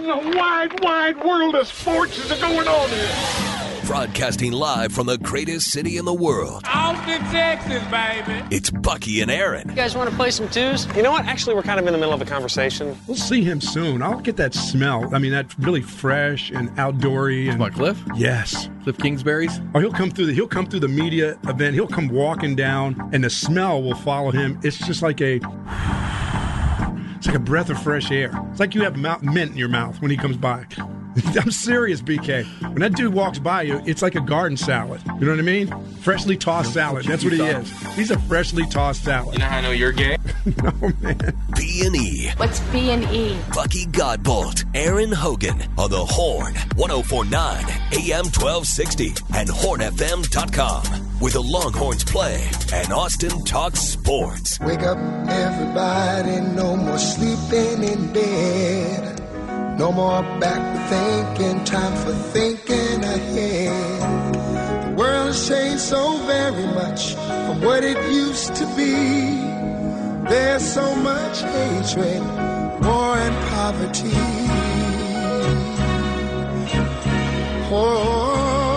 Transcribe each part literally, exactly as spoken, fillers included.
in the wide, wide world of sports is going on here? Broadcasting live from the greatest city in the world. Austin, Texas, baby. It's Bucky and Aaron. You guys want to play some twos? You know what? Actually, we're kind of in the middle of a conversation. We'll see him soon. I'll get that smell. I mean, that's really fresh and outdoory. And about Cliff? Yes. Cliff Kingsbury's? Or he'll come through the he'll come through the media event. He'll come walking down, and the smell will follow him. It's just like a it's like a breath of fresh air. It's like you have mouth, mint in your mouth when he comes by. I'm serious, B K. When that dude walks by you, it's like a garden salad. You know what I mean? Freshly tossed salad. That's what he is. He's a freshly tossed salad. You know how I know you're gay? No, man. B and E. What's B and E? Bucky Godbolt, Aaron Hogan on the Horn, one oh four point nine A M twelve sixty and horn f m dot com. Where the Longhorns play and Austin talks sports. Wake up, everybody. No more sleeping in bed. No more back thinking, time for thinking ahead. The world has changed so very much from what it used to be. There's so much hatred, war and poverty. Oh,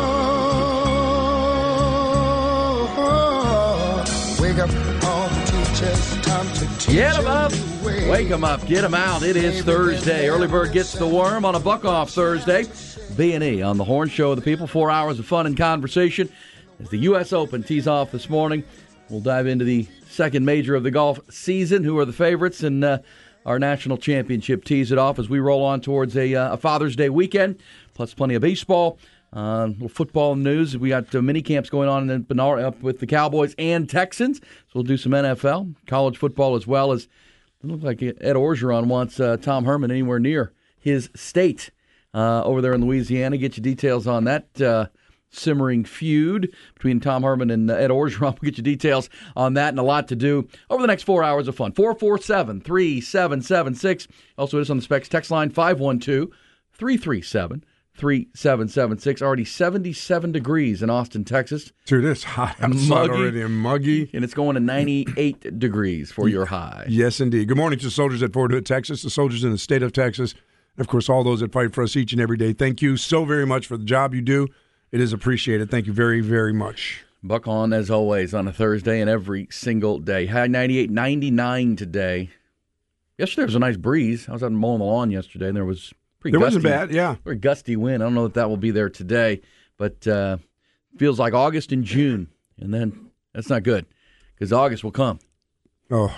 oh, oh. Wake up all the teachers, time to teach. Get them up. Wake them up. Get them out. It is Thursday. Early Bird gets the worm on a buck-off Thursday. B and E on the Horn Show of the People. Four hours of fun and conversation as the U S Open tees off this morning. We'll dive into the second major of the golf season. Who are the favorites? And uh, our national championship tees it off as we roll on towards a, uh, a Father's Day weekend, plus plenty of baseball. Uh, little football news. We got uh, mini camps going on in Bernard up with the Cowboys and Texans. So we'll do some N F L, college football, as well as it looks like Ed Orgeron wants uh, Tom Herman anywhere near his state uh, over there in Louisiana. Get you details on that uh, simmering feud between Tom Herman and uh, Ed Orgeron. We'll get you details on that and a lot to do over the next four hours of fun. four four seven, three seven seven six. Also, it is on the Specs text line five one two, three three seven, three seven seven six. Already seventy-seven degrees in Austin, Texas. Dude, it's hot outside already and muggy. And it's going to ninety-eight degrees for your high. Yes, indeed. Good morning to the soldiers at Fort Hood, Texas, the soldiers in the state of Texas, and, of course, all those that fight for us each and every day. Thank you so very much for the job you do. It is appreciated. Thank you very, very much. Buck on, as always, on a Thursday and every single day. High ninety-eight, ninety-nine today. Yesterday was a nice breeze. I was out mowing the lawn yesterday, and there was pretty It gusty, wasn't bad, yeah. Very gusty wind. I don't know if that will be there today, but uh, feels like August and June, and then that's not good because August will come. Oh,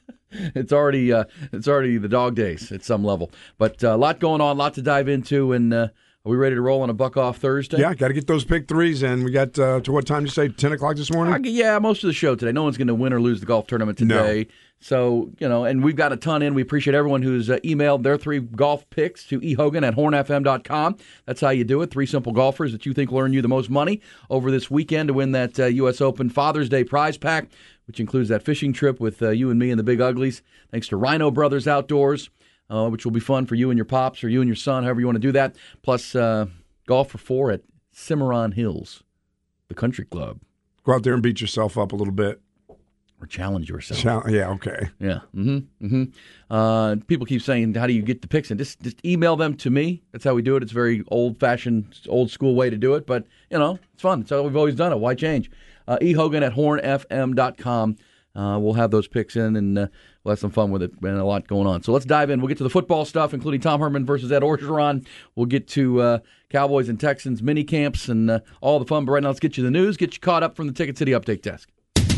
it's already uh, it's already the dog days at some level, but a uh, lot going on, a lot to dive into, and uh, are we ready to roll on a buck off Thursday? Yeah, got to get those pick threes in. We got uh, to what time did you say? Ten o'clock this morning. Uh, yeah, most of the show today. No one's going to win or lose the golf tournament today. No. So, you know, and we've got a ton in. We appreciate everyone who's uh, emailed their three golf picks to ehogan at horn f m dot com. That's how you do it. Three simple golfers that you think will earn you the most money over this weekend to win that uh, U S Open Father's Day prize pack, which includes that fishing trip with uh, you and me and the Big Uglies. Thanks to Rhino Brothers Outdoors, uh, which will be fun for you and your pops or you and your son, however you want to do that. Plus, uh, golf for four at Cimarron Hills, the country club. Go out there and beat yourself up a little bit. Or challenge yourself. Chal- yeah, okay. Yeah. Mm-hmm. Mm-hmm. Uh, people keep saying, how do you get the picks in? Just, just email them to me. That's how we do it. It's a very old-fashioned, old-school way to do it. But, you know, it's fun. It's how we've always done it. Why change? Uh, ehogan at horn f m dot com. Uh, we'll have those picks in, and uh, we'll have some fun with it. And a lot going on. So let's dive in. We'll get to the football stuff, including Tom Herman versus Ed Orgeron. We'll get to uh, Cowboys and Texans mini camps and uh, all the fun. But right now, let's get you the news, get you caught up from the Ticket City Update Desk.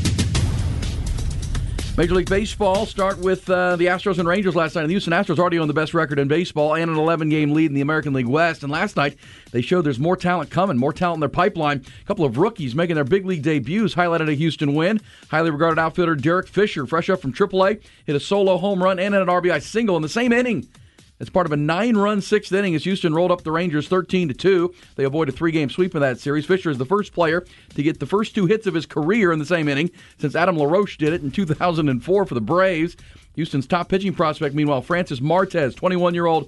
Major League Baseball, start with uh, the Astros and Rangers last night. And the Houston Astros already own the best record in baseball and an eleven-game lead in the American League West. And last night, they showed there's more talent coming, more talent in their pipeline. A couple of rookies making their big league debuts highlighted a Houston win. Highly regarded outfielder Derek Fisher, fresh up from triple A, hit a solo home run and an R B I single in the same inning. As part of a nine-run sixth inning, as Houston rolled up the Rangers thirteen to two. They avoid a three-game sweep in that series. Fisher is the first player to get the first two hits of his career in the same inning since Adam LaRoche did it in two thousand four for the Braves. Houston's top pitching prospect, meanwhile, Francis Martes, twenty-one-year-old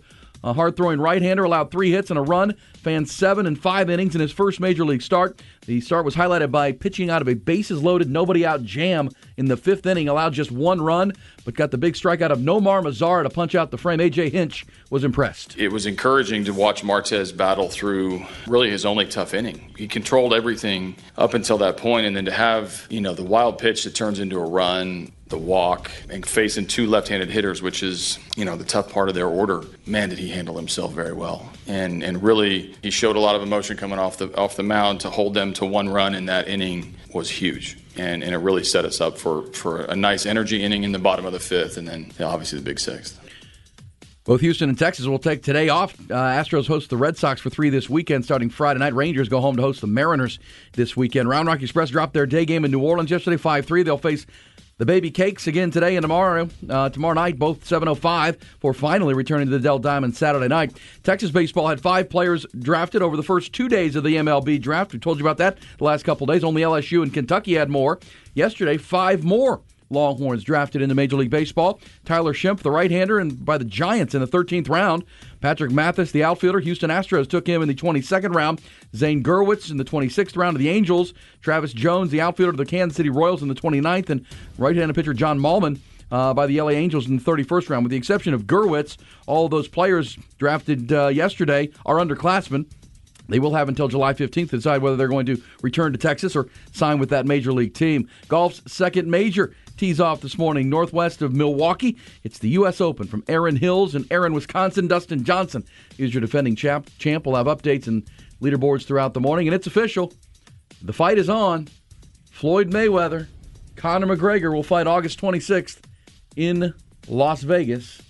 A hard-throwing right-hander allowed three hits and a run, fanned seven and five innings in his first major league start. The start was highlighted by pitching out of a bases-loaded, nobody-out jam in the fifth inning, allowed just one run, but got the big strikeout of Nomar Mazara to punch out the frame. A J. Hinch was impressed. It was encouraging to watch Martez battle through really his only tough inning. He controlled everything up until that point, and then to have, you know, the wild pitch that turns into a run, the walk, and facing two left-handed hitters, which is, you know, the tough part of their order. Man, did he handle himself very well. And and really, he showed a lot of emotion coming off the off the mound. To hold them to one run in that inning was huge. And and it really set us up for, for a nice energy inning in the bottom of the fifth, and then, you know, obviously the big sixth. Both Houston and Texas will take today off. Uh, Astros host the Red Sox for three this weekend starting Friday night. Rangers go home to host the Mariners this weekend. Round Rock Express dropped their day game in New Orleans yesterday, five three. They'll face the Baby Cakes again today and tomorrow. Uh, tomorrow night, both seven oh five, before finally returning to the Dell Diamond Saturday night. Texas baseball had five players drafted over the first two days of the M L B draft. We told you about that the last couple of days. Only L S U and Kentucky had more. Yesterday, five more Longhorns drafted into Major League Baseball. Tyler Schimpf, the right-hander, and by the Giants in the thirteenth round. Patrick Mathis, the outfielder. Houston Astros took him in the twenty-second round. Zane Gurwitz in the twenty-sixth round of the Angels. Travis Jones, the outfielder of the Kansas City Royals, in the twenty-ninth. And right-handed pitcher John Mallman uh, by the L A Angels in the thirty-first round. With the exception of Gurwitz, all of those players drafted uh, yesterday are underclassmen. They will have until July fifteenth to decide whether they're going to return to Texas or sign with that major league team. Golf's second major tees off this morning northwest of Milwaukee. It's the U S Open from Erin Hills in Erin, Wisconsin. Dustin Johnson is your defending champ. Champ will have updates and leaderboards throughout the morning. And it's official. The fight is on. Floyd Mayweather, Conor McGregor will fight August twenty-sixth in Las Vegas.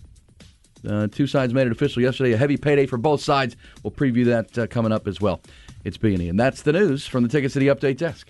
Uh, two sides made it official yesterday. A heavy payday for both sides. We'll preview that uh, coming up as well. It's B and E. And that's the news from the Ticket City Update Desk.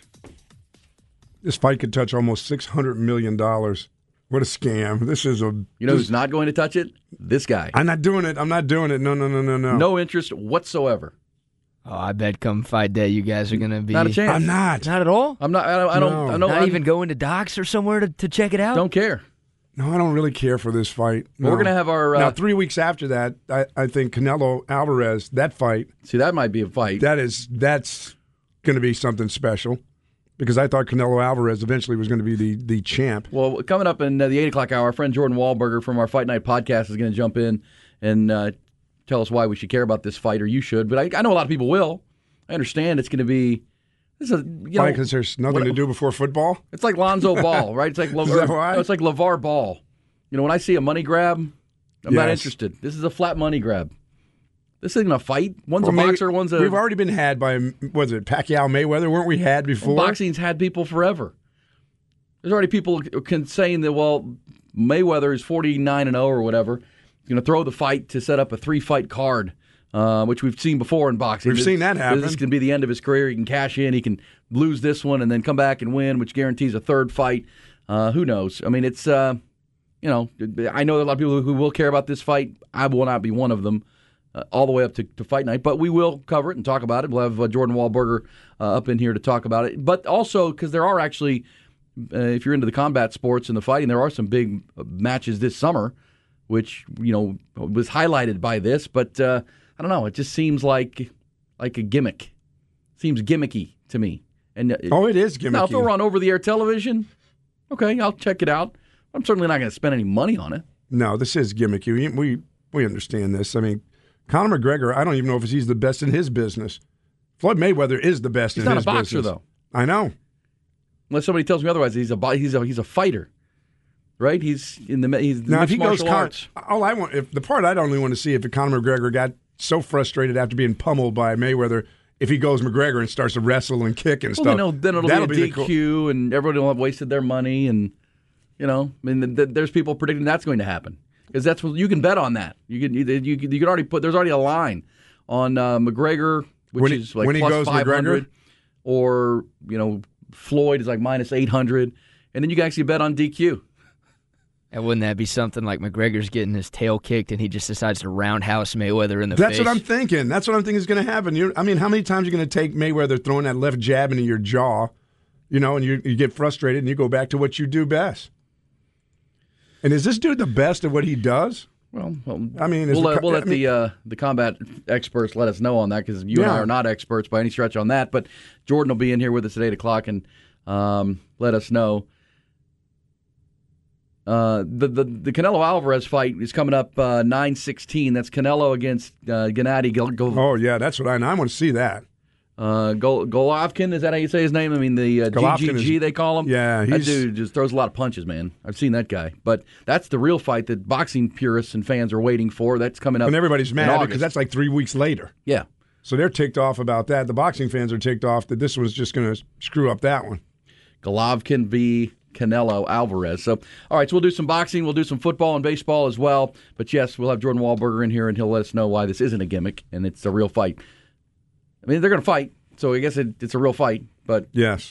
This fight could touch almost six hundred million dollars. What a scam. This is a... You know this, who's not going to touch it? This guy. I'm not doing it. I'm not doing it. No, no, no, no, no. No interest whatsoever. Oh, I bet come fight day you guys are going to be... Not a chance. I'm not. Not at all? I'm not... I don't... I don't, No. I don't Not I'm, even going to Docs or somewhere to, to check it out? Don't care. No, I don't really care for this fight. No. Well, we're going to have our... Uh, now, three weeks after that, I, I think Canelo Alvarez, that fight... See, that might be a fight. That is... That's going to be something special. Because I thought Canelo Alvarez eventually was going to be the, the champ. Well, coming up in uh, the eight o'clock hour, our friend Jordan Wahlberger from our Fight Night podcast is going to jump in and uh, tell us why we should care about this fight, or you should. But I, I know a lot of people will. I understand it's going to be... This is a, you Why? know, Because there's nothing what, to do before football? It's like Lonzo Ball, right? It's like Le- Is that why? No, it's like LeVar Ball. You know, when I see a money grab, I'm not Yes. interested. This is a flat money grab. This isn't a fight. One's Well, a maybe- boxer, one's a... We've already been had by, was it Pacquiao Mayweather? Weren't we had before? Boxing's had people forever. There's already people can saying that, well, Mayweather is forty-nine and oh or whatever. He's going to throw the fight to set up a three-fight card, uh, which we've seen before in boxing. We've This- seen that happen. This can be the end of his career. He can cash in. He can lose this one and then come back and win, which guarantees a third fight. Uh, who knows? I mean, it's, uh, you know, I know there are a lot of people who will care about this fight. I will not be one of them. Uh, all the way up to, to fight night, but we will cover it and talk about it. We'll have uh, Jordan Wahlberger uh, up in here to talk about it. But also, because there are actually, uh, if you're into the combat sports and the fighting, there are some big matches this summer, which, you know, was highlighted by this. But uh, I don't know, it just seems like like a gimmick. Seems gimmicky to me. And uh, Oh, it is gimmicky. Now, if it were on over-the-air television, okay, I'll check it out. I'm certainly not going to spend any money on it. No, this is gimmicky. We, we we understand this. I mean, Conor McGregor, I don't even know if he's the best in his business. Floyd Mayweather is the best He's in not his a boxer, business. though. I know. Unless somebody tells me otherwise, he's a bo- he's a he's a fighter, right? He's in the he's Now, if mixed he goes, martial Con- arts. all I want, if the part I'd only want to see if Conor McGregor got so frustrated after being pummeled by Mayweather, if he goes McGregor and starts to wrestle and kick and Well, stuff. then it'll, then it'll that'll be a the D cool- Q, and everybody will have wasted their money, and you know, I mean, th- th- there's people predicting that's going to happen because that's what you can bet on that. You can you, you can you can already put there's already a line on uh, McGregor, which When he- is like when he plus goes five hundred, McGregor? or you know, Floyd is like minus eight hundred, and then you can actually bet on D Q. And wouldn't that be something like McGregor's getting his tail kicked and he just decides to roundhouse Mayweather in the That's face? what I'm thinking. That's what I'm thinking is going to happen. You, I mean, how many times are you going to take Mayweather throwing that left jab into your jaw, you know, and you, you get frustrated and you go back to what you do best? And is this dude the best at what he does? Well, well I mean, we'll, the, let, we'll let I mean, the uh, the combat experts let us know on that because you Yeah. and I are not experts by any stretch on that. But Jordan will be in here with us at eight o'clock and um, let us know. Uh, the, the the Canelo Alvarez fight is coming up uh, nine sixteen. That's Canelo against uh, Gennady Gol- Gol- oh, yeah, that's what I know. I want to see that. uh, Gol- Golovkin. Is that how you say his name? I mean, the uh, Golovkin G G G, is- they call him. Yeah, That he's- dude just throws a lot of punches, man. I've seen that guy. But that's the real fight that boxing purists and fans are waiting for. That's coming up And everybody's in mad August. because that's like three weeks later. Yeah. So they're ticked off about that. The boxing fans are ticked off that this was just going to screw up that one. Golovkin v. Canelo Alvarez. So, all right, so we'll do some boxing, we'll do some football and baseball as well. But yes, we'll have Jordan Wahlberger in here, and he'll let us know why this isn't a gimmick and it's a real fight. I mean, they're going to fight, so I guess it, it's a real fight. But yes,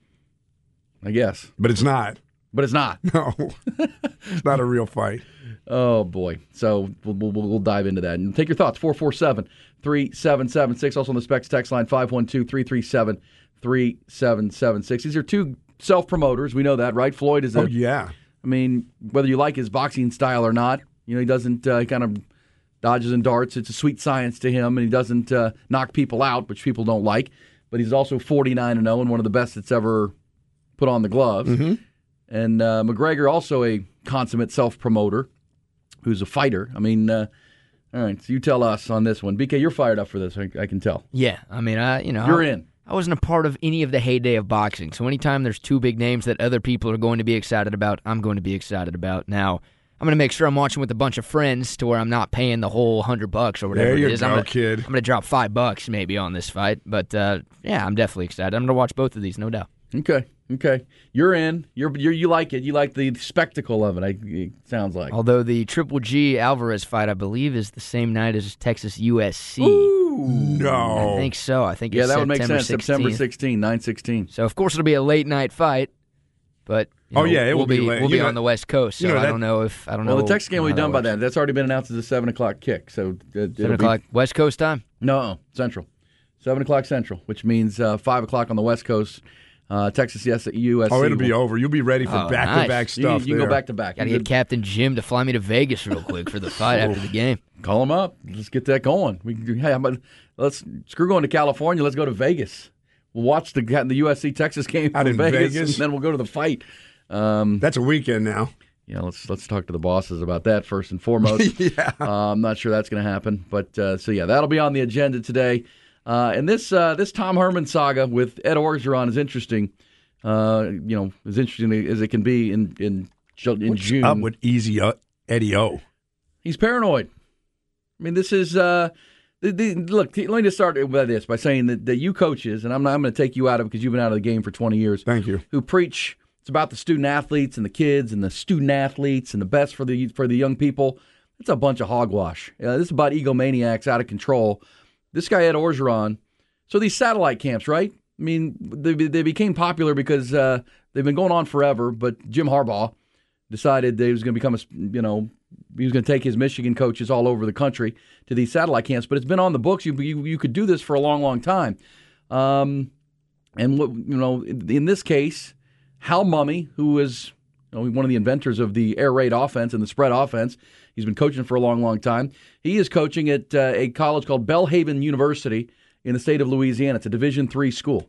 I guess, but it's not. But it's not. No, it's not a real fight. Oh boy! So we'll, we'll, we'll dive into that and take your thoughts. four four seven, three seven seven six. Also on the Specs text line five one two, three three seven, three seven seven six. These are two self-promoters. We know that, right? Floyd is a, Oh, yeah. I mean, whether you like his boxing style or not, you know, he doesn't uh, he kind of dodges and darts. It's a sweet science to him, and he doesn't uh, knock people out, which people don't like. But he's also forty-nine and oh and one of the best that's ever put on the gloves. Mm-hmm. And uh, McGregor, also a consummate self-promoter who's a fighter. I mean, uh, all right, so you tell us on this one. B K, you're fired up for this, I, I can tell. Yeah, I mean, I you know, You're I, in. I wasn't a part of any of the heyday of boxing, so anytime there's two big names that other people are going to be excited about, I'm going to be excited about. Now, I'm going to make sure I'm watching with a bunch of friends to where I'm not paying the whole hundred bucks or whatever There you it is. go, I'm gonna, kid. I'm going to drop five bucks maybe on this fight, but uh, yeah, I'm definitely excited. I'm going to watch both of these, no doubt. Okay, okay. You're in. You're, you're you like it. You like the spectacle of it, I, it sounds like. Although the Triple G Alvarez fight, I believe, is the same night as Texas U S C. Ooh, no. I think so. I think Yeah, it's that would make September sense. September sixteenth. sixteenth, nine sixteen. So, of course, it'll be a late night fight, but you Oh, know, yeah, it we'll will be late. We'll You be know- on the West Coast, so you know, I that- don't know if I don't Well, know. the Texas game will how be done by works. then. That's already been announced as a seven o'clock kick. So uh, it'll Seven be- o'clock West Coast time. No, Central. seven o'clock Central, which means uh, five o'clock on the West Coast. Uh, Texas yes, U S C. Oh, it'll be will- over. You'll be ready for Oh, back-to-back nice. You, stuff. you can there. go back to back. Got to You get Captain Jim to fly me to Vegas real quick for the fight after the game. Call him up. Let's get that going. We can do, hey, how about, let's screw going to California. Let's go to Vegas. We'll watch the the U S C Texas game Out from in Vegas, Vegas? and then we'll go to the fight. Um, That's a weekend now. yeah, let's let's talk to the bosses about that first and foremost. Yeah. Uh, I'm not sure that's going to happen, but uh, so yeah, that'll be on the agenda today. Uh, and this uh, this Tom Herman saga with Ed Orgeron is interesting. Uh, you know, as interesting as it can be in in, in What's June. up with Easy uh, Eddie O? He's paranoid. I mean, this is uh, the, the, look. Let me just start with this by saying that, that you coaches, and I'm not I'm going to take you out of it because you've been out of the game for twenty years. Thank you. Who preach it's about the student athletes and the kids and the student athletes and the best for the for the young people. It's a bunch of hogwash. Uh, this is about egomaniacs out of control. This guy Ed Orgeron. So these satellite camps, right? I mean, they they became popular because uh, they've been going on forever. But Jim Harbaugh decided that he was going to become a, you know, he was going to take his Michigan coaches all over the country to these satellite camps. But it's been on the books. You you, you could do this for a long, long time. Um, and what you know, in this case, Hal Mumme, who is you know, one of the inventors of the air raid offense and the spread offense, he's been coaching for a long, long time. He is coaching at uh, a college called Belhaven University in the state of Louisiana. It's a Division three school.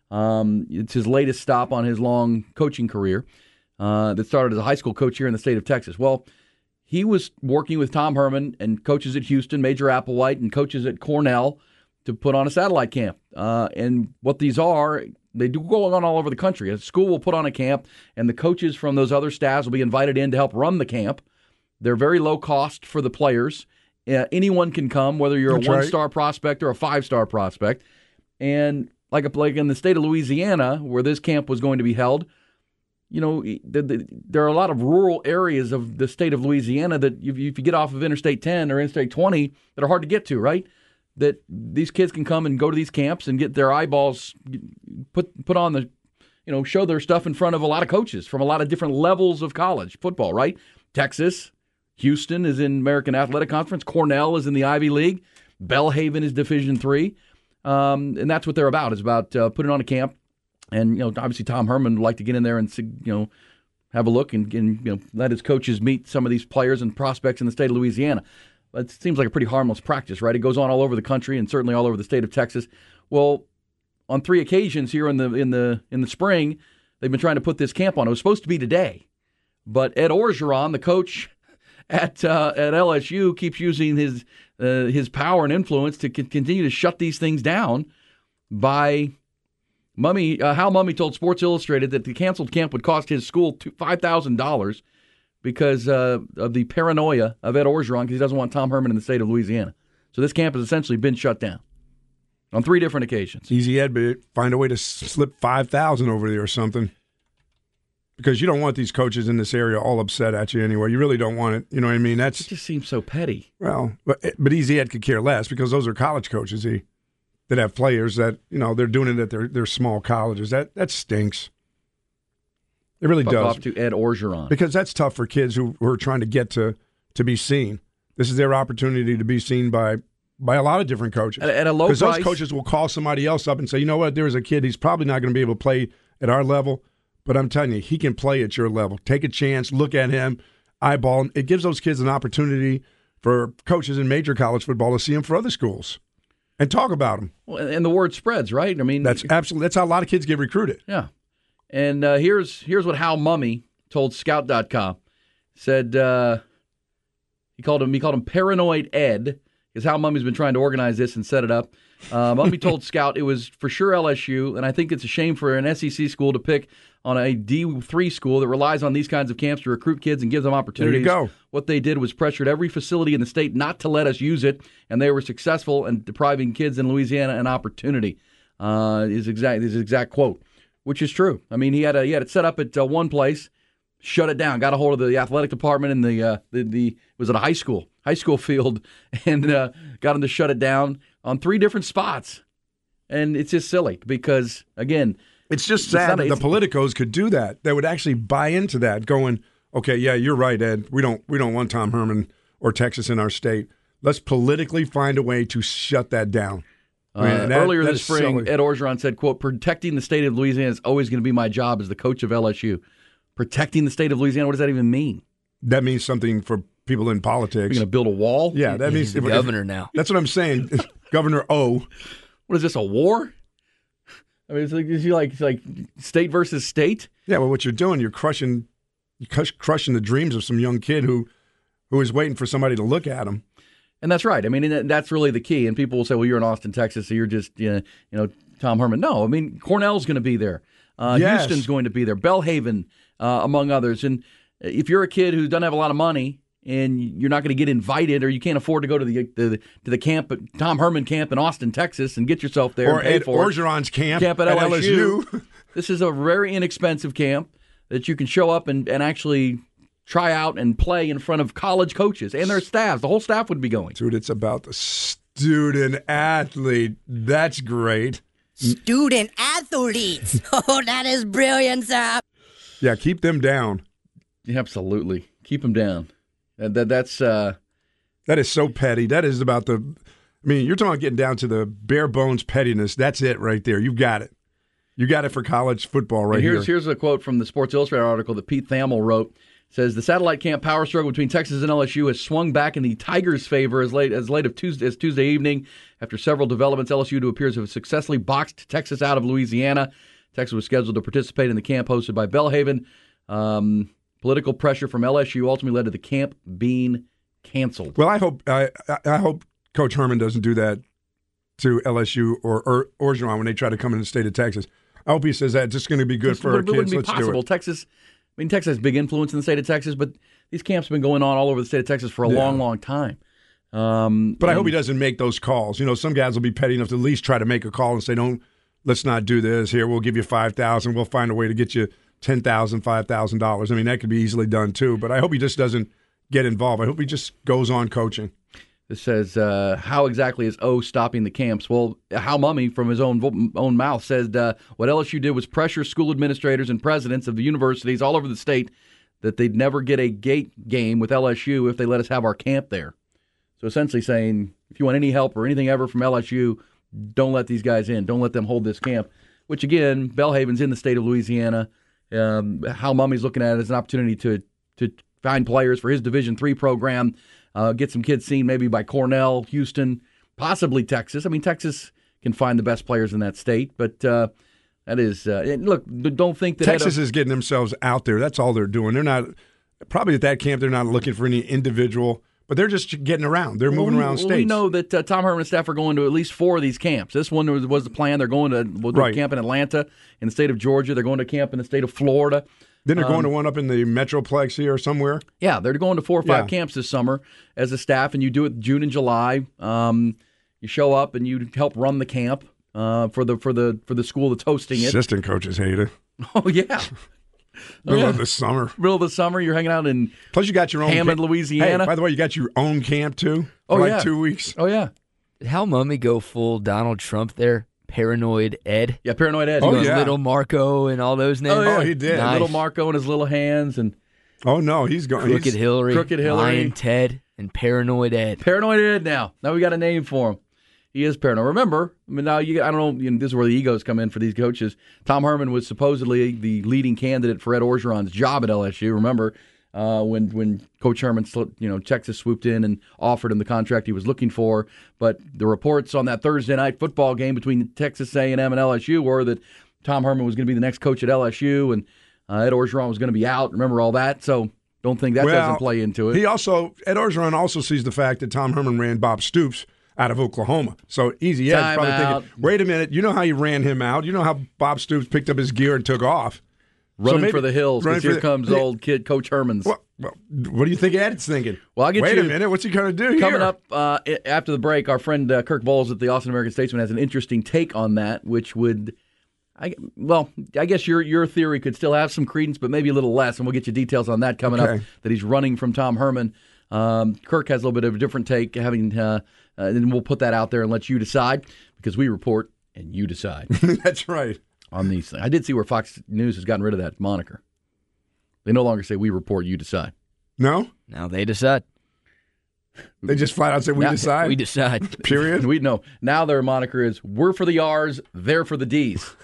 Um, it's his latest stop on his long coaching career uh, that started as a high school coach here in the state of Texas. Well, he was working with Tom Herman and coaches at Houston, Major Applewhite, and coaches at Cornell to put on a satellite camp. Uh, and what these are, they do go on all over the country. A school will put on a camp, and the coaches from those other staffs will be invited in to help run the camp. They're very low cost for the players. Uh, anyone can come, whether you're That's a right. one-star prospect or a five-star prospect. And like a, like in the state of Louisiana, where this camp was going to be held, you know, the, the, there are a lot of rural areas of the state of Louisiana that if you, if you get off of Interstate ten or Interstate twenty that are hard to get to, right? That these kids can come and go to these camps and get their eyeballs put put on the, you know, show their stuff in front of a lot of coaches from a lot of different levels of college football, right? Texas, Houston is in American Athletic Conference. Cornell is in the Ivy League. Belhaven is Division three. Um, and that's what they're about. It's about uh, putting on a camp. And, you know, obviously Tom Herman would like to get in there and, you know, have a look and, and you know, let his coaches meet some of these players and prospects in the state of Louisiana. It seems like a pretty harmless practice, right? It goes on all over the country and certainly all over the state of Texas. Well, on three occasions here in the in the in the spring, they've been trying to put this camp on. It was supposed to be today, but Ed Orgeron, the coach at uh, at L S U, keeps using his uh, his power and influence to c- continue to shut these things down. By Mummy, uh, Hal Mummy told Sports Illustrated that the canceled camp would cost his school five thousand dollars because uh, of the paranoia of Ed Orgeron, because he doesn't want Tom Herman in the state of Louisiana. So this camp has essentially been shut down on three different occasions. Easy, Ed, but find a way to slip five thousand over there or something. Because you don't want these coaches in this area all upset at you anyway. You really don't want it. You know what I mean? That's It just seems so petty. Well, but, but Easy Ed could care less because those are college coaches he, that have players that, you know, they're doing it at their, their small colleges. That that stinks. It really Fuck does. off to Ed Orgeron. Because that's tough for kids who, who are trying to get to, to be seen. This is their opportunity to be seen by by a lot of different coaches. At, at a low price. Because those coaches will call somebody else up and say, you know what, there's a kid, he's probably not going to be able to play at our level, but I'm telling you, he can play at your level. Take a chance, look at him, eyeball him. It gives those kids an opportunity for coaches in major college football to see him for other schools and talk about him. Well, and the word spreads, right? I mean, that's absolutely that's how a lot of kids get recruited. Yeah. And uh, here's here's what Hal Mummy told Scout dot com. Said uh, he called him he called him Paranoid Ed, because Hal Mummy's been trying to organize this and set it up. Uh, Mummy told Scout it was for sure L S U, and I think it's a shame for an S E C school to pick on a D three school that relies on these kinds of camps to recruit kids and give them opportunities. There you go. What they did was pressured every facility in the state not to let us use it, and they were successful in depriving kids in Louisiana an opportunity. Uh, is exact his exact quote, which is true. I mean, he had a, he had it set up at uh, one place, shut it down, got a hold of the athletic department in the uh, the, the it was at a high school high school field, and uh, got them to shut it down on three different spots. And it's just silly because, again, it's just sad that the politicos could do that. They would actually buy into that, going, okay, yeah, you're right, Ed. We don't we don't want Tom Herman or Texas in our state. Let's politically find a way to shut that down. Uh, Man, that, earlier this spring, silly. Ed Orgeron said, quote, protecting the state of Louisiana is always going to be my job as the coach of L S U. Protecting the state of Louisiana, what does that even mean? That means something for people in politics. You're going to build a wall? Yeah, that He's means the if, governor if, now. That's what I'm saying. Governor O. What is this, a war? I mean, it's like, is he like, it's like state versus state? Yeah, well, what you're doing, you're crushing, you're crush, crushing the dreams of some young kid who, who is waiting for somebody to look at him. And that's right. I mean, and that's really the key. And people will say, well, you're in Austin, Texas, so you're just, you know, you know Tom Herman. No, I mean, Cornell's going to be there. Uh, Yes. Houston's going to be there. Belhaven, uh, among others. And if you're a kid who doesn't have a lot of money and you're not going to get invited or you can't afford to go to the, the to the camp, at Tom Herman camp in Austin, Texas, and get yourself there Or and pay Ed for it. Orgeron's camp, camp at, at L S U. L S U. This is a very inexpensive camp that you can show up and, and actually try out and play in front of college coaches and their staffs. The whole staff would be going. Dude, it's about the student athlete. That's great. Student athletes. Oh, that is brilliant, sir. Yeah, keep them down. Yeah, absolutely. Keep them down. That, that, that's uh, That is so petty. That is about the, I mean, you're talking about getting down to the bare bones pettiness. That's it right there. You got it. You got it for college football right and here's, here. Here's a quote from the Sports Illustrated article that Pete Thamel wrote. It says, the satellite camp power struggle between Texas and L S U has swung back in the Tigers' favor as late as late of Tuesday, as Tuesday evening. After several developments, L S U appears to have successfully boxed Texas out of Louisiana. Texas was scheduled to participate in the camp hosted by Belhaven. Um, political pressure from L S U ultimately led to the camp being canceled. Well, I hope I, I hope Coach Herman doesn't do that to L S U or, or Orgeron when they try to come in the state of Texas. I hope he says that. It's just going to be good for it our wouldn't kids. be Let's possible. do it. Texas, I mean, Texas has big influence in the state of Texas, but these camps have been going on all over the state of Texas for a Yeah. long, long time. Um, But I hope and- he doesn't make those calls. You know, some guys will be petty enough to at least try to make a call and say, "Don't, let's not do this. Here, we'll give you five thousand. We'll find a way to get you ten thousand, five thousand dollars." I mean, that could be easily done too. But I hope he just doesn't get involved. I hope he just goes on coaching. This says, uh, how exactly is O stopping the camps? Well, Hal Mummy, from his own vo- own mouth, said uh, what L S U did was pressure school administrators and presidents of the universities all over the state that they'd never get a gate game with L S U if they let us have our camp there. So essentially saying, if you want any help or anything ever from L S U, don't let these guys in. Don't let them hold this camp, which, again, Belhaven's in the state of Louisiana, Um, Hal Mummy's looking at it as an opportunity to to find players for his Division three program, uh, get some kids seen maybe by Cornell, Houston, possibly Texas. I mean, Texas can find the best players in that state, but uh, that is uh, and look. Don't think that Texas Ed, is getting themselves out there. That's all they're doing. They're not probably at that camp. They're not looking for any individual, but they're just getting around. They're moving well, around well, states. We know that uh, Tom Herman and staff are going to at least four of these camps. This one was, was the plan. They're going to we'll do Right. a camp in Atlanta, in the state of Georgia. They're going to camp in the state of Florida. Then they're going Um, to one up in the Metroplex here or somewhere. Yeah, they're going to four or five Yeah. camps this summer as a staff, and you do it June and July. Um, you show up and you help run the camp uh, for the for the for the school that's hosting it. Assistant coaches hate it. Oh yeah, Middle yeah. of the summer. Middle of the summer, you're hanging out in Plus, you got your own Hammond, camp. Louisiana. Hey, by the way, you got your own camp too. Oh, For like yeah. two weeks. Oh yeah, Did Hal Mummy go full Donald Trump there? Paranoid Ed? yeah, Paranoid Ed. Oh, He went yeah. Little Marco and all those names? Oh, yeah. Oh, he did. Nice. Little Marco and his little hands and Oh no, he's going. Crooked he's, Hillary, Crooked Hillary. Lion Ted, and Paranoid Ed. Paranoid Ed. Now, now we got a name for him. He is paranoid. Remember, I mean, now you, I don't know. You know, this is where the egos come in for these coaches. Tom Herman was supposedly the leading candidate for Ed Orgeron's job at L S U. Remember uh, when when Coach Herman, you know, Texas swooped in and offered him the contract he was looking for. But the reports on that Thursday night football game between Texas A and M and L S U were that Tom Herman was going to be the next coach at L S U, and uh, Ed Orgeron was going to be out. Remember all that? So don't think that well, doesn't play into it. He also Ed Orgeron also sees the fact that Tom Herman ran Bob Stoops out of Oklahoma. So Easy Ed's Time probably out. thinking, wait a minute, you know how you ran him out. You know how Bob Stoops picked up his gear and took off. Running maybe- for the hills running because for here the- comes yeah. old kid Coach Herman's. Well, well, what do you think Ed's thinking? Well, I'll get Wait you- a minute, what's he going to do here? Coming up uh, i- after the break, our friend uh, Kirk Bowles at the Austin American Statesman has an interesting take on that, which would, I, well, I guess your your theory could still have some credence, but maybe a little less, and we'll get you details on that coming Okay. up, that he's running from Tom Herman. Um, Kirk has a little bit of a different take, having, uh, uh, and then we'll put that out there and let you decide, because we report and you decide That's right. on these things. I did see where Fox News has gotten rid of that moniker. They no longer say we report, you decide. No? Now they decide. They just flat out say we Now- decide? We decide. Period? We know. Now their moniker is we're for the R's, they're for the D's.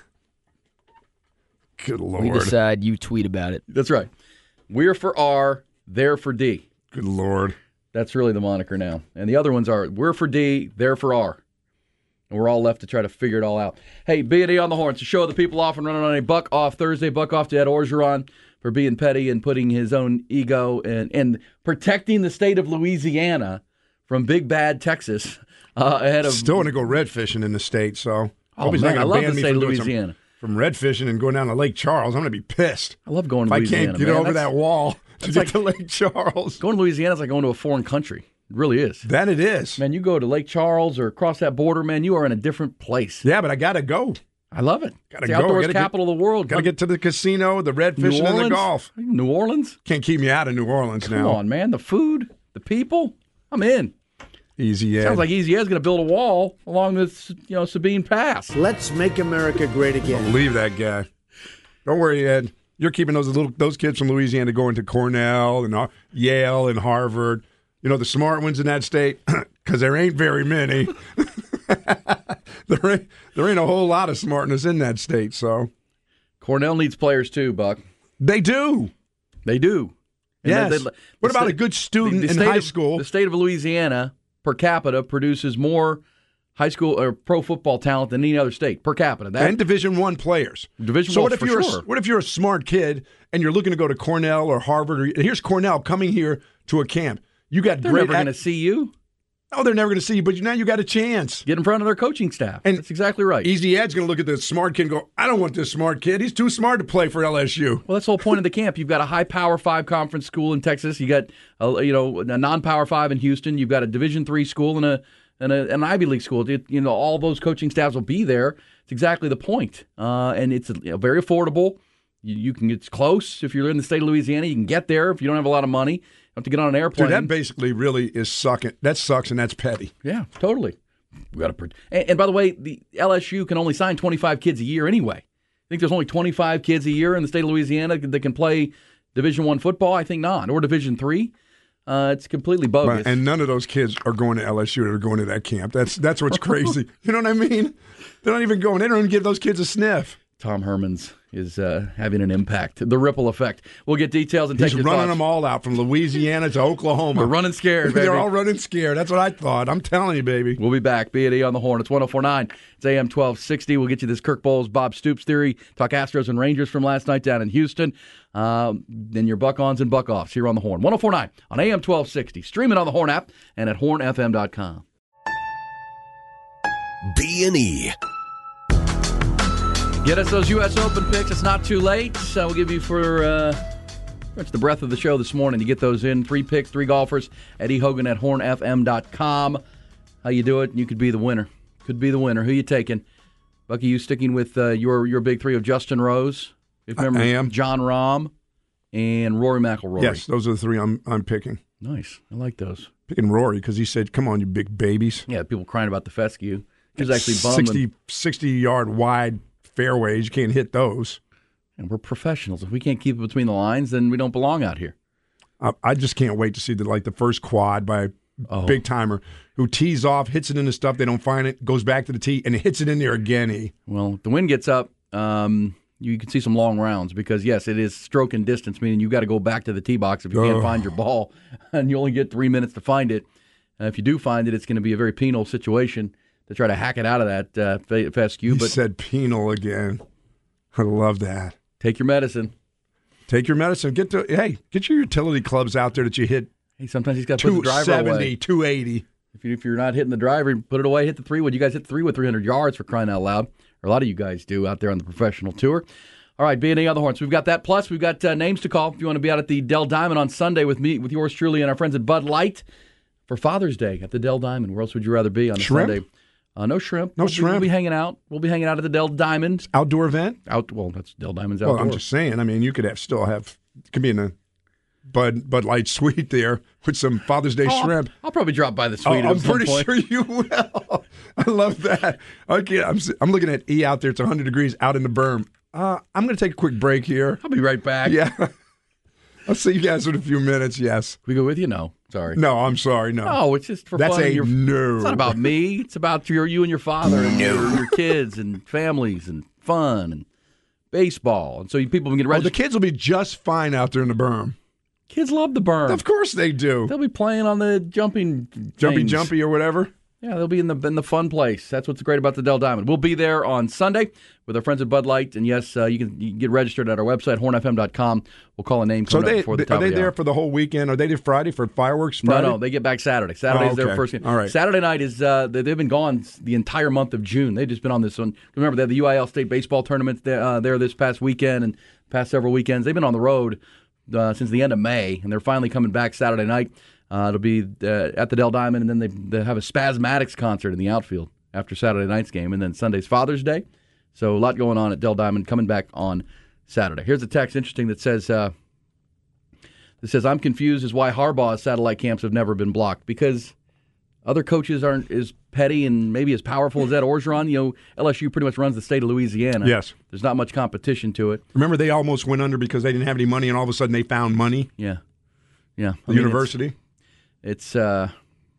Good Lord. We decide. You tweet about it. That's right. We're for R, they're for D. Good Lord. That's really the moniker now. And the other ones are we're for D, they're for R. And we're all left to try to figure it all out. Hey, B and E on the Horn. It's a show of the people off and running on a buck off Thursday. Buck off to Ed Orgeron for being petty and putting his own ego and, and protecting the state of Louisiana from big bad Texas uh, ahead of. Still want to go red fishing in the state, so. Oh, hope he's not man, I gonna love ban the me state from of doing some- Louisiana. From red fishing and going down to Lake Charles. I'm going to be pissed. I love going to If I Louisiana. can't get man. over That's- that wall to that's get like- to Lake Charles. Going to Louisiana is like going to a foreign country. It really is. That it is. Man, you go to Lake Charles or across that border, man, you are in a different place. Yeah, but I got to go. I love it. Gotta it's the go. outdoors Gotta capital get- of the world. Got to get to the casino, the red New fishing, and the Orleans? golf. New Orleans? Can't keep me out of New Orleans Come now. on, man. The food, the people. I'm in. Easy Ed. Sounds like Easy Ed's going to build a wall along this, you know, Sabine Pass. Let's make America great again. Leave that guy. Don't worry, Ed. You're keeping those little those kids from Louisiana going to Cornell and uh, Yale and Harvard. You know, the smart ones in that state, because there ain't very many. there, ain't, there ain't a whole lot of smartness in that state, so. Cornell needs players too, Buck. They do. They do. And Yes. they- they- what the about state- a good student the- the in state high of- school? The state of Louisiana, per capita, produces more high school or pro football talent than any other state per capita. That, and Division One players. Division so one what if for you're sure. a, what if you're a smart kid and you're looking to go to Cornell or Harvard? Or here's Cornell coming here to a camp. You got They're great. never going to see you. Oh, they're never going to see you, but now you got a chance. Get in front of their coaching staff. And that's exactly right. Easy Ed's going to look at the smart kid and go, I don't want this smart kid. He's too smart to play for L S U. Well, that's the whole point of the camp. You've got a high Power Five conference school in Texas. You got a, you know a non-Power Five in Houston. You've got a Division Three school and a and a, an Ivy League school. It, you know, all those coaching staffs will be there. It's exactly the point, uh, and it's you know, very affordable. You, you can it's close if you're in the state of Louisiana. You can get there if you don't have a lot of money. You have to get on an airplane. Dude, that basically really is sucking. That sucks, and that's petty. Yeah, totally. We got to. And, and by the way, the L S U can only sign twenty-five kids a year anyway. I think there's only twenty-five kids a year in the state of Louisiana that can play Division One football. I think not, or Division Three. Uh, it's completely bogus. And none of those kids are going to L S U. They're going to that camp. That's that's what's crazy. You know what I mean? They're not even going. They don't even give those kids a sniff. Tom Herman's is uh, having an impact. The ripple effect. We'll get details and take He's your running thoughts. them all out from Louisiana to Oklahoma. We're running scared, baby. They're all running scared. That's what I thought. I'm telling you, baby. We'll be back. B and E on the Horn. It's one oh four point nine. It's A M twelve sixty. We'll get you this Kirk Bowles, Bob Stoops theory. Talk Astros and Rangers from last night down in Houston. Um, then your Buck-ons and Buck-offs here on the Horn. one oh four point nine on A M twelve sixty. Stream it on the Horn app and at horn f m dot com. B and E. Get us those U S Open picks. It's not too late. So we'll give you for uh, that's the breath of the show this morning to get those in. Three picks, three golfers. Eddie Hogan at horn f m dot com. How you do it? You could be the winner. Could be the winner. Who you taking? Bucky, you sticking with uh, your your big three of Justin Rose? If you remember, I am. John Rahm and Rory McIlroy. Yes, those are the three I'm I'm picking. Nice. I like those. Picking Rory because he said, "Come on, you big babies." Yeah, people crying about the fescue. He was actually bummed. sixty, sixty yard wide fairways. You can't hit those. And we're professionals. If we can't keep it between the lines, then we don't belong out here. I, I just can't wait to see the like the first quad by a Oh. big timer who tees off, hits it into stuff. They don't find it, goes back to the tee, and hits it in there again. E. Well, if the wind gets up, um, you can see some long rounds because, yes, it is stroke and distance, meaning you've got to go back to the tee box if you can't Ugh. find your ball, and you only get three minutes to find it. Uh, if you do find it, it's going to be a very penal situation to try to hack it out of that uh, fe- fescue. You But said penal again. I love that. Take your medicine. Take your medicine. Get to hey, get your utility clubs out there that you hit. Hey, sometimes he's got to put the driver away. two seventy, two eighty. If, you, if you're not hitting the driver, put it away, hit the three wood. You guys hit the three wood three hundred yards for crying out loud. Or a lot of you guys do out there on the professional tour. All right, B and E on the Horn. So we've got that. Plus, we've got uh, names to call if you want to be out at the Dell Diamond on Sunday with me, with yours truly, and our friends at Bud Light for Father's Day at the Dell Diamond. Where else would you rather be on a Shrimp? Sunday? Uh, no shrimp. No we'll be, shrimp? We'll be hanging out. We'll be hanging out at the Dell Diamond. Outdoor event? Out. Well, that's Dell Diamond's outdoor. Well, I'm just saying. I mean, you could have still have, it could be in a Bud Bud Light suite there with some Father's Day Oh, shrimp. I'll, I'll probably drop by the Oh, suite. I'm at some pretty point. sure you will. I love that. Okay, I'm, s- I'm looking at E out there. It's one hundred degrees out in the berm. Uh, I'm going to take a quick break here. I'll be right back. Yeah. I'll see you guys in a few minutes, yes. We go with you? No. Sorry. No, I'm sorry, no. No, it's just for That's fun. a and your, no. It's not about me. It's about your you and your father and your, your kids and families and fun and baseball. And so you people can get Oh, the registered. kids will be just fine out there in the berm. Kids love the berm. Of course they do. They'll be playing on the jumping Jumpy things. Jumpy or whatever. Yeah, they'll be in the in the fun place. That's what's great about the Dell Diamond. We'll be there on Sunday with our friends at Bud Light. And yes, uh, you, can, you can get registered at our website, horn f m dot com. We'll call a name So coming up they, before the are top they of the there hour. for the whole weekend? Are they there Friday for fireworks No, Friday? no, they get back Saturday. Saturday's Oh, their okay. first game. All right. Saturday night is uh, they, they've been gone the entire month of June. They've just been on this one. Remember, they had the U I L State baseball tournament there, uh, there this past weekend and past several weekends. They've been on the road uh, since the end of May, and they're finally coming back Saturday night. Uh, it'll be uh, at the Dell Diamond, and then they, they have a Spasmatics concert in the outfield after Saturday night's game, and then Sunday's Father's Day. So a lot going on at Dell Diamond, coming back on Saturday. Here's a text, interesting, that says, uh, that says, I'm confused as why Harbaugh's satellite camps have never been blocked, because other coaches aren't as petty and maybe as powerful as Ed Orgeron. You know, L S U pretty much runs the state of Louisiana. Yes. There's not much competition to it. Remember, they almost went under because they didn't have any money, and all of a sudden they found money. Yeah. Yeah. The university. It's, it's uh,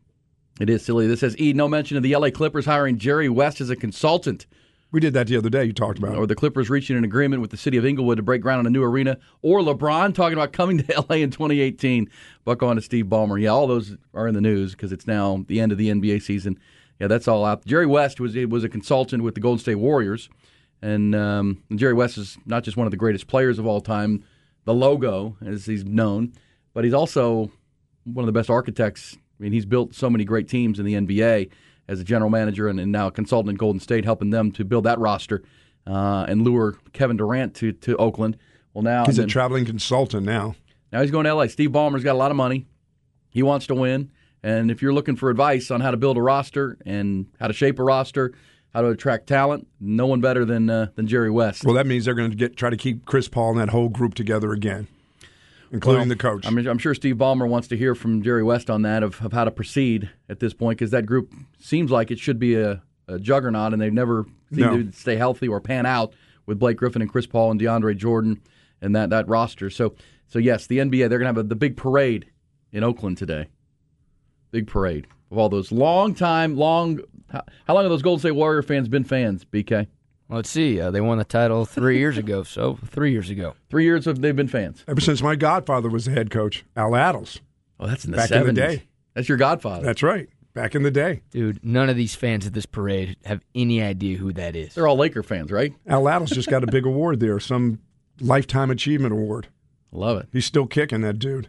it is silly. This says, E, no mention of the L A Clippers hiring Jerry West as a consultant. We did that the other day. You talked about it. Or the Clippers reaching an agreement with the city of Inglewood to break ground on a new arena. Or LeBron talking about coming to L A in twenty eighteen. Buck on to Steve Ballmer. Yeah, all those are in the news because it's now the end of the N B A season. Yeah, that's all out. Jerry West was was a consultant with the Golden State Warriors. And, um, and Jerry West is not just one of the greatest players of all time, the logo, as he's known, but he's also one of the best architects. I mean, he's built so many great teams in the N B A as a general manager and, and now a consultant in Golden State, helping them to build that roster uh, and lure Kevin Durant to, to Oakland. Well, now He's then, a traveling consultant now. now he's going to L A. Steve Ballmer's got a lot of money. He wants to win. And if you're looking for advice on how to build a roster and how to shape a roster, how to attract talent, no one better than uh, than Jerry West. Well, that means they're going to get try to keep Chris Paul and that whole group together again, including Well, the coach. I mean, I'm sure Steve Ballmer wants to hear from Jerry West on that of, of how to proceed at this point, because that group seems like it should be a, a juggernaut, and they've never seemed No. to stay healthy or pan out with Blake Griffin and Chris Paul and DeAndre Jordan and that, that roster. So, so yes, the N B A, they're going to have a, the big parade in Oakland today. Big parade of all those long time, long. How, how long have those Golden State Warrior fans been fans, B K? Let's see. Uh, they won the title three years ago, so three years ago. Three years of they've been fans. Ever since my godfather was the head coach, Al Addles. Oh, that's in the Back seventies. in the day. That's your godfather. That's right. Back in the day. Dude, none of these fans at this parade have any idea who that is. They're all Laker fans, right? Al Addles just got a big award there, some Lifetime Achievement Award. Love it. He's still kicking, that dude.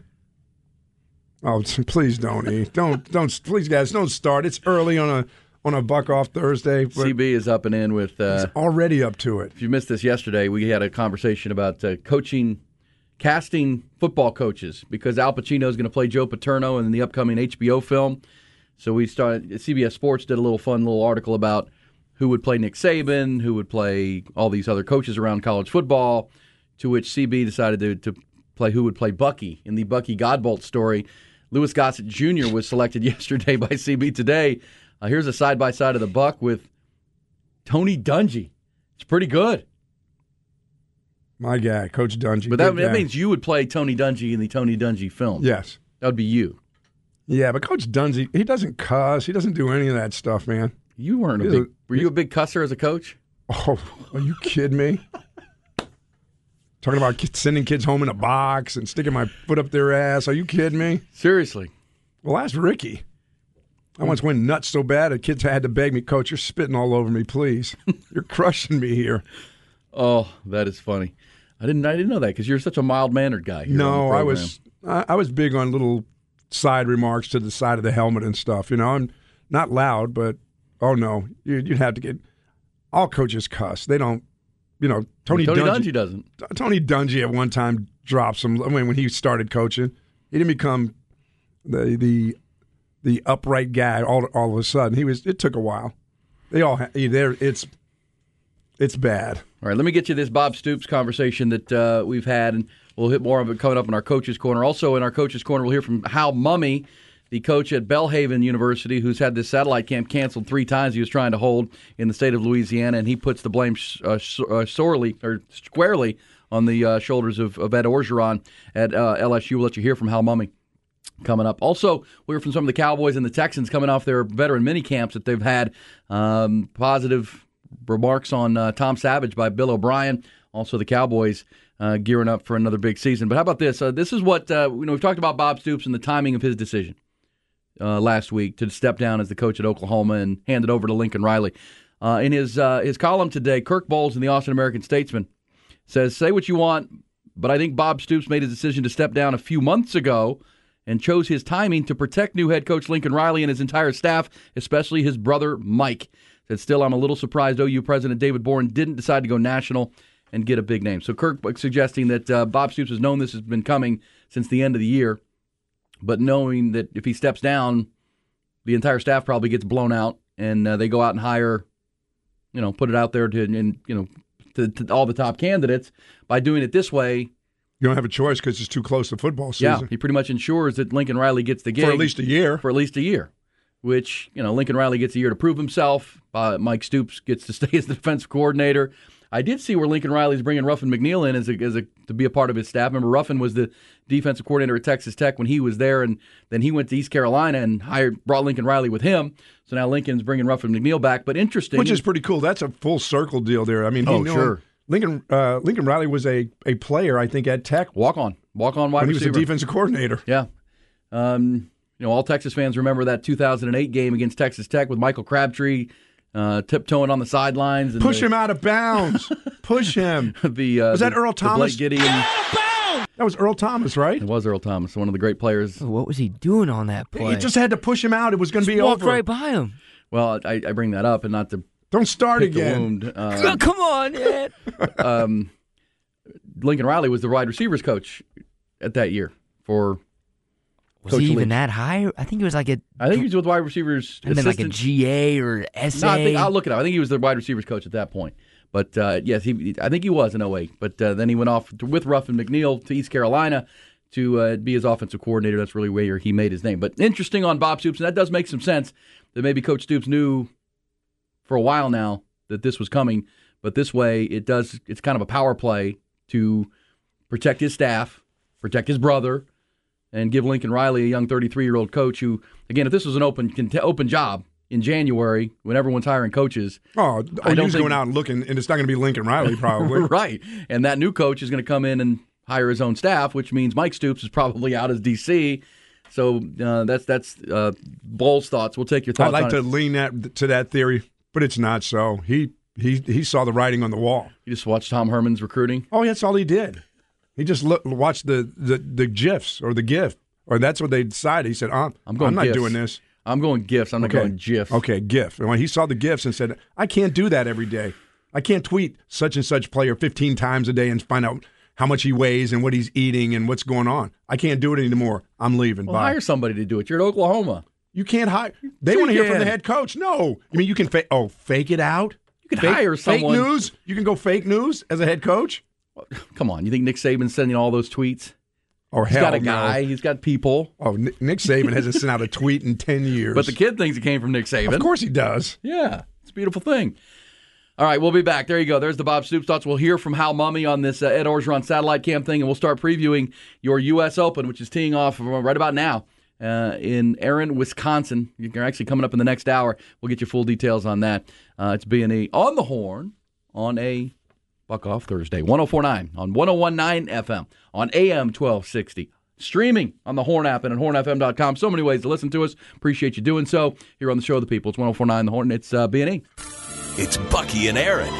Oh, please don't, E. Don't, don't, please, guys, don't start. It's early on a on a buck off Thursday. But C B is up and in with. Uh, he's already up to it. If you missed this yesterday, we had a conversation about uh, coaching, casting football coaches because Al Pacino is going to play Joe Paterno in the upcoming H B O film. So we started. C B S Sports did a little fun little article about who would play Nick Saban, who would play all these other coaches around college football. To which C B decided to, to play who would play Bucky in the Bucky Godbolt story. Louis Gossett Junior was selected yesterday by C B Today. Uh, here's a side-by-side of the Buck with Tony Dungy. It's pretty good. My guy, Coach Dungy. But that, Good that guy. means you would play Tony Dungy in the Tony Dungy film. Yes. That would be you. Yeah, but Coach Dungy, he doesn't cuss. He doesn't do any of that stuff, man. You weren't a He's big. a- Were you a big cusser as a coach? Oh, are you kidding me? Talking about kids, sending kids home in a box and sticking my foot up their ass. Are you kidding me? Seriously. Well, ask Ricky. I once went nuts so bad, the kids had to beg me, Coach, you're spitting all over me, please. You're crushing me here. Oh, that is funny. I didn't. I didn't know that because you're such a mild-mannered guy. here on the No, I program. was I, I was big on little side remarks to the side of the helmet and stuff. You know, I'm not loud, but oh no, you, you'd have to get. All coaches cuss. They don't. You know, Tony, Tony Dungy, Dungy doesn't. Tony Dungy at one time dropped some. I mean, when he started coaching, he didn't become the the the upright guy all all of a sudden. He was. It took a while. They all. There. It's. It's bad. All right, let me get you this Bob Stoops conversation that uh, we've had, and we'll hit more of it coming up in our Coach's Corner. Also in our Coach's Corner, we'll hear from Hal Mummy, the coach at Belhaven University, who's had this satellite camp canceled three times he was trying to hold in the state of Louisiana, and he puts the blame uh, uh, sorely or squarely on the uh, shoulders of, of Ed Orgeron at uh, L S U. We'll let you hear from Hal Mummy coming up. Also, we'll hear from some of the Cowboys and the Texans coming off their veteran mini camps that they've had. Um, positive remarks on uh, Tom Savage by Bill O'Brien. Also, the Cowboys uh, gearing up for another big season. But how about this? Uh, this is what uh, you know. We've talked about Bob Stoops and the timing of his decision uh, last week to step down as the coach at Oklahoma and hand it over to Lincoln Riley. Uh, in his uh, his column today, Kirk Bowles in the Austin American-Statesman says, "Say what you want, but I think Bob Stoops made his decision to step down a few months ago and chose his timing to protect new head coach Lincoln Riley and his entire staff, especially his brother Mike." Said, still, I'm a little surprised O U President David Boren didn't decide to go national and get a big name. So Kirk suggesting that uh, Bob Stoops has known this has been coming since the end of the year, but knowing that if he steps down, the entire staff probably gets blown out, and uh, they go out and hire, you know, put it out there to, and, you know, to, to all the top candidates. By doing it this way, you don't have a choice because it's too close to football season. Yeah, he pretty much ensures that Lincoln Riley gets the gig for at least a year. For at least a year. Which, you know, Lincoln Riley gets a year to prove himself. Uh, Mike Stoops gets to stay as the defensive coordinator. I did see where Lincoln Riley's bringing Ruffin McNeil in as a, as a to be a part of his staff. Remember, Ruffin was the defensive coordinator at Texas Tech when he was there, and then he went to East Carolina and hired brought Lincoln Riley with him. So now Lincoln's bringing Ruffin McNeil back. But interesting, which is pretty cool. That's a full circle deal there. I mean, he oh knew sure. Him. Lincoln uh, Lincoln Riley was a, a player, I think, at Tech. Walk on, walk on wide when receiver. He was the defensive coordinator. Yeah. Um, You know, all Texas fans remember that two thousand eight game against Texas Tech with Michael Crabtree uh, tiptoeing on the sidelines. And Push the, him out of bounds. Push him. the, uh, was that the, Earl Thomas? The Blake Gideon. That was Earl Thomas, right? It was Earl Thomas, one of the great players. What was he doing on that play? He just had to push him out. It was going to be walked over. right by him. Well, I, I bring that up and not to don't start pick again. The wound. Uh, Come on, Ed. um, Lincoln Riley was the wide receivers coach at that year for. Was he even that high? I think he was like a. I think he was with wide receivers. And then like a G A or S A. No, I think, I'll look it up. I think he was the wide receivers coach at that point. But uh, yes, he. I think he was in oh eight. But uh, then he went off to, with Ruffin McNeil to East Carolina to uh, be his offensive coordinator. That's really where he made his name. But interesting on Bob Stoops, and that does make some sense that maybe Coach Stoops knew for a while now that this was coming. But this way, it does. It's kind of a power play to protect his staff, protect his brother. And give Lincoln Riley, a young thirty-three-year-old coach who, again, if this was an open open job, in January when everyone's hiring coaches. Oh, I oh don't he's think- going out and looking, and it's not going to be Lincoln Riley probably. Right. And that new coach is going to come in and hire his own staff, which means Mike Stoops is probably out as D C. So uh, that's that's uh, Bowles' thoughts. We'll take your thoughts I'd like on to it. lean that to that theory, but it's not so. He he he saw the writing on the wall. You just watched Tom Herman's recruiting? Oh, that's all he did. He just look, watched the, the, the GIFs or the GIF, or that's what they decided. He said, I'm, I'm, going I'm not gifts. doing this. I'm going GIFs. I'm not Okay. going GIFs. Okay, GIF. And when he saw the GIFs and said, I can't do that every day. I can't tweet such and such player fifteen times a day and find out how much he weighs and what he's eating and what's going on. I can't do it anymore. I'm leaving. Well, Bye. hire somebody to do it. You're at Oklahoma. You can't hire. They Sure want to hear you from the can. head coach. No. You mean you can fake? Oh, fake it out? You can fake, hire someone. Fake news? You can go fake news as a head coach? Come on. You think Nick Saban's sending all those tweets? Or He's hell got a no. guy. He's got people. Oh, Nick Nick Saban hasn't sent out a tweet in ten years. But the kid thinks it came from Nick Saban. Of course he does. Yeah. It's a beautiful thing. All right, we'll be back. There you go. There's the Bob Stoops thoughts. We'll hear from Hal Mummy on this uh, Ed Orgeron satellite cam thing, and we'll start previewing your U S Open, which is teeing off right about now uh, in Erin, Wisconsin. You're actually coming up in the next hour. We'll get you full details on that. Uh, it's B and E on the Horn on a Buck Off Thursday, one oh four point nine on one oh one point nine F M on A M twelve sixty. Streaming on the Horn app and at horn f m dot com. So many ways to listen to us. Appreciate you doing so here on the Show of the People. It's one oh four point nine The Horn. It's uh, B and E. It's Bucky and Aaron.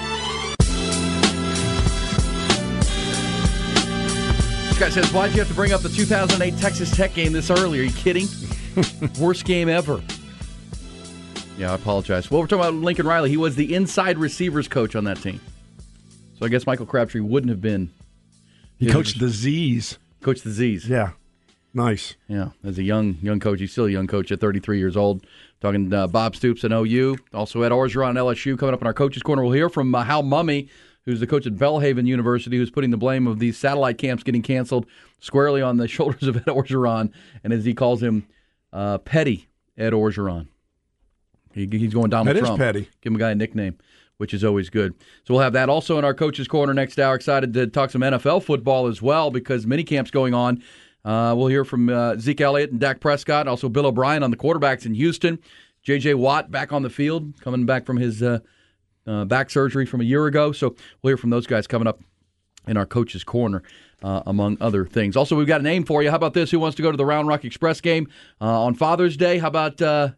This guy says, why'd you have to bring up the two thousand eight Texas Tech game this early? Are you kidding? Worst game ever. Yeah, I apologize. Well, we're talking about Lincoln Riley. He was the inside receivers coach on that team. So I guess Michael Crabtree wouldn't have been. He coached the Z's. Coached the Z's. Yeah. Nice. Yeah, as a young young coach. He's still a young coach at thirty-three years old. Talking to uh, Bob Stoops at O U. Also Ed Orgeron at L S U. Coming up in our Coaches Corner, we'll hear from uh, Hal Mummy, who's the coach at Belhaven University, who's putting the blame of these satellite camps getting canceled squarely on the shoulders of Ed Orgeron, and as he calls him, uh, petty Ed Orgeron. He, he's going Donald That is Trump. petty. Give him a guy a nickname, which is always good. So we'll have that also in our Coaches Corner next hour. Excited to talk some N F L football as well because minicamp's going on. Uh, we'll hear from uh, Zeke Elliott and Dak Prescott, also Bill O'Brien on the quarterbacks in Houston. J J. Watt back on the field, coming back from his uh, uh, back surgery from a year ago. So we'll hear from those guys coming up in our Coach's Corner, uh, among other things. Also, we've got a name for you. How about this? Who wants to go to the Round Rock Express game uh, on Father's Day? How about uh,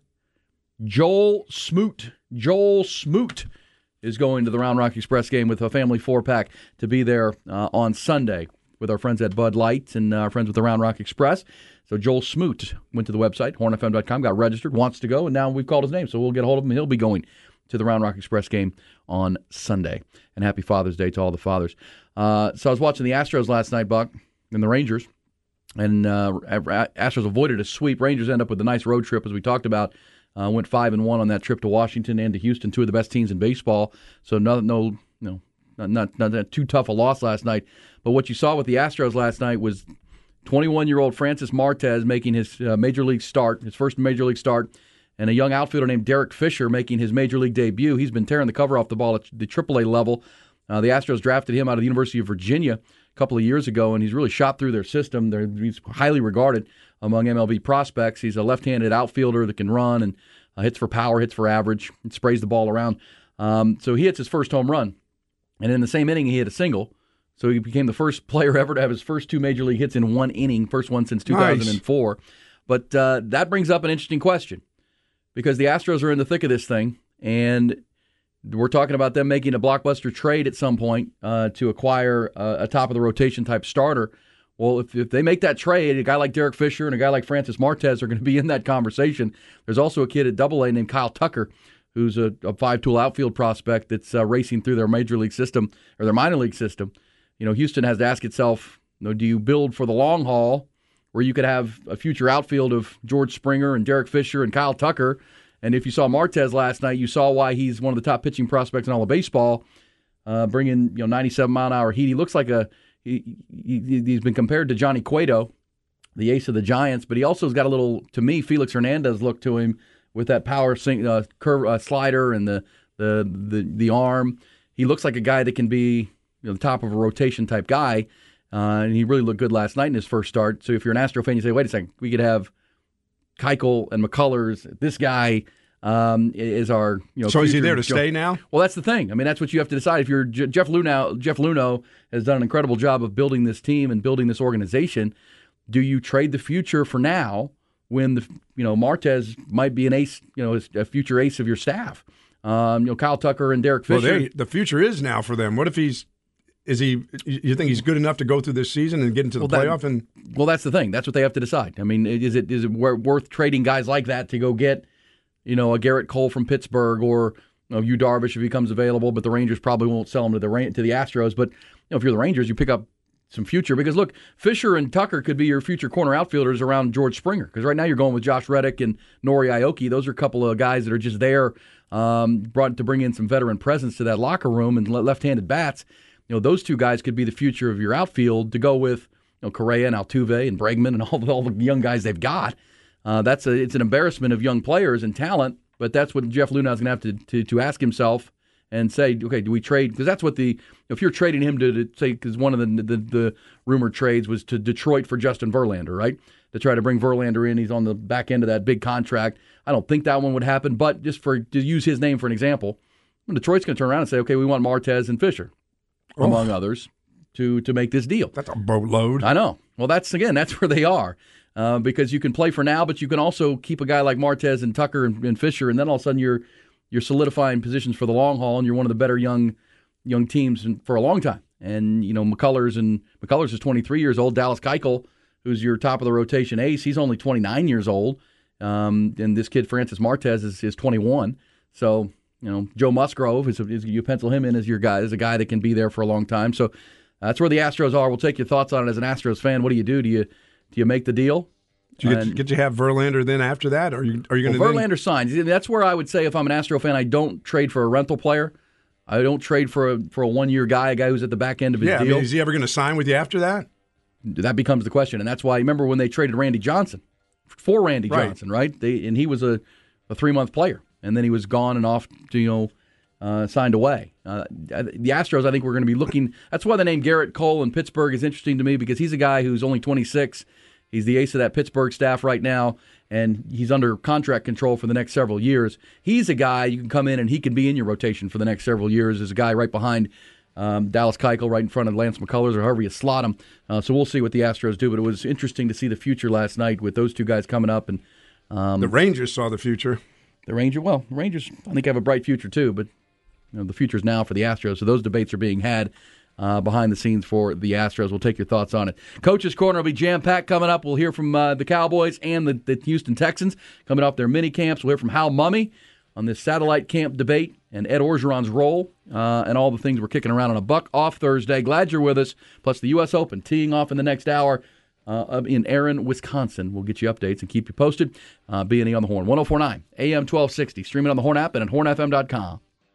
Joel Smoot? Joel Smoot is going to the Round Rock Express game with a family four-pack to be there uh, on Sunday with our friends at Bud Light and our friends with the Round Rock Express. So Joel Smoot went to the website, horn f m dot com, got registered, wants to go, and now we've called his name. So we'll get a hold of him. He'll be going to the Round Rock Express game on Sunday. And happy Father's Day to all the fathers. Uh, so I was watching the Astros last night, Buck, and the Rangers. And uh, Astros avoided a sweep. Rangers end up with a nice road trip, as we talked about. Uh, went five and one on that trip to Washington and to Houston, two of the best teams in baseball. So no, no, no, not not, not, not too tough a loss last night. But what you saw with the Astros last night was twenty-one-year-old Francis Martez making his uh, major league start, his first major league start, and a young outfielder named Derek Fisher making his major league debut. He's been tearing the cover off the ball at the triple A level. Uh, the Astros drafted him out of the University of Virginia a couple of years ago, and he's really shot through their system. They're, he's highly regarded among M L B prospects. He's a left-handed outfielder that can run and uh, hits for power, hits for average, and sprays the ball around. Um, so he hits his first home run, and in the same inning he hit a single. So he became the first player ever to have his first two major league hits in one inning, first one since two thousand four. Nice. But uh, that brings up an interesting question because the Astros are in the thick of this thing, and we're talking about them making a blockbuster trade at some point uh, to acquire a, a top-of-the-rotation type starter. Well, if, if they make that trade, a guy like Derek Fisher and a guy like Francis Martez are going to be in that conversation. There's also a kid at Double A named Kyle Tucker, who's a, a five-tool outfield prospect that's uh, racing through their major league system or their minor league system. You know, Houston has to ask itself, you know, do you build for the long haul where you could have a future outfield of George Springer and Derek Fisher and Kyle Tucker? And if you saw Martez last night, you saw why he's one of the top pitching prospects in all of baseball, uh, bringing, you know, ninety-seven mile an hour heat. He looks like a he, he, he's been compared to Johnny Cueto, the ace of the Giants, but he also has got a little, to me, Felix Hernandez look to him with that power sing, uh, curve uh, slider and the, the the the arm. He looks like a guy that can be, you know, the top of a rotation type guy, uh, and he really looked good last night in his first start. So if you're an Astro fan, you say, wait a second, we could have Keuchel and McCullers, this guy um, is our you know. So is he future there to jo- stay now? Well, that's the thing. I mean, that's what you have to decide. If you're J- Jeff Luno, Jeff Luno has done an incredible job of building this team and building this organization. Do you trade the future for now when the you know Martez might be an ace, you know, a future ace of your staff? Um, you know, Kyle Tucker and Derek Fisher. Well, they, the future is now for them. What if he's is he? You think he's good enough to go through this season and get into the well, playoff? That, and well, that's the thing. That's what they have to decide. I mean, is it is it worth trading guys like that to go get, you know, a Garrett Cole from Pittsburgh or you know, Yu Darvish if he comes available? But the Rangers probably won't sell him to the to the Astros. But you know, if you're the Rangers, you pick up some future because look, Fisher and Tucker could be your future corner outfielders around George Springer because right now you're going with Josh Reddick and Nori Aoki. Those are a couple of guys that are just there. Um, brought to bring in some veteran presence to that locker room and left-handed bats. You know, those two guys could be the future of your outfield to go with, you know, Correa and Altuve and Bregman and all the, all the young guys they've got. Uh, that's a, it's an embarrassment of young players and talent, but that's what Jeff Luhnow is going to have to, to to ask himself and say, okay, do we trade? Because that's what the if you're trading him to, to say because one of the, the the rumored trades was to Detroit for Justin Verlander, right? To try to bring Verlander in. He's on the back end of that big contract. I don't think that one would happen, but just for to use his name for an example, Detroit's going to turn around and say, okay, we want Martez and Fisher, oh. among others, to to make this deal. That's a boatload. I know. Well, that's, again, that's where they are. Uh, because you can play for now, but you can also keep a guy like Martez and Tucker and, and Fisher, and then all of a sudden you're you're solidifying positions for the long haul, and you're one of the better young young teams in, for a long time. And, you know, McCullers, and McCullers is twenty-three years old. Dallas Keuchel, who's your top of the rotation ace, he's only twenty-nine years old. Um, and this kid, Francis Martez, is, is twenty-one. So, you know, Joe Musgrove, is, is you pencil him in as your guy, as a guy that can be there for a long time. So that's where the Astros are. We'll take your thoughts on it as an Astros fan. What do you do? Do you do you make the deal? Do you get, and, get you have Verlander then after that? Or are you, are you going to well, Verlander then... signs. That's where I would say if I'm an Astro fan, I don't trade for a rental player. I don't trade for a, for a one-year guy, a guy who's at the back end of his yeah, deal. I mean, is he ever going to sign with you after that? That becomes the question. And that's why, remember when they traded Randy Johnson? For Randy right. Johnson, right? They and he was a, a three-month player, and then he was gone and off to, you know, uh, signed away. Uh, the Astros, I think we're going to be looking. That's why the name Garrett Cole in Pittsburgh is interesting to me because he's a guy who's only twenty-six. He's the ace of that Pittsburgh staff right now, and he's under contract control for the next several years. He's a guy you can come in and he can be in your rotation for the next several years as a guy right behind um, Dallas Keuchel, right in front of Lance McCullers, or however you slot him. Uh, so we'll see what the Astros do, but it was interesting to see the future last night with those two guys coming up. And um, the Rangers saw the future. The Ranger, well, the Rangers, I think, have a bright future too, but you know, the future's now for the Astros. So those debates are being had Uh, behind the scenes for the Astros. We'll take your thoughts on it. Coach's Corner will be jam-packed coming up. We'll hear from uh, the Cowboys and the, the Houston Texans coming off their mini camps. We'll hear from Hal Mummy on this satellite camp debate and Ed Orgeron's role uh, and all the things we're kicking around on a Buck Off Thursday. Glad you're with us. Plus the U S Open teeing off in the next hour uh, in Erin, Wisconsin. We'll get you updates and keep you posted. Uh, B and E on the Horn. ten forty-nine A M twelve sixty. Streaming on the Horn app and at horn f m dot com.